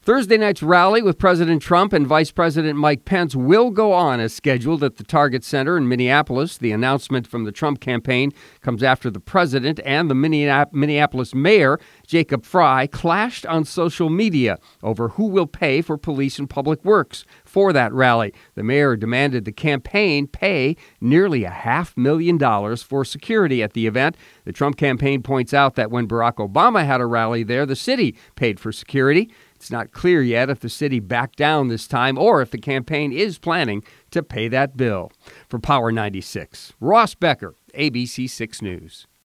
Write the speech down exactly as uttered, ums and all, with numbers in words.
Thursday night's rally with President Trump and Vice President Mike Pence will go on as scheduled at the Target Center in Minneapolis. The announcement from the Trump campaign comes after the president and the Minneapolis mayor, Jacob Frey, clashed on social media over who will pay for police and public works for that rally. The mayor demanded the campaign pay nearly a half million dollars for security at the event. The Trump campaign points out that when Barack Obama had a rally there, the city paid for security. It's not clear yet if the city backed down this time or if the campaign is planning to pay that bill. For Power ninety-six, Ross Becker, A B C six News.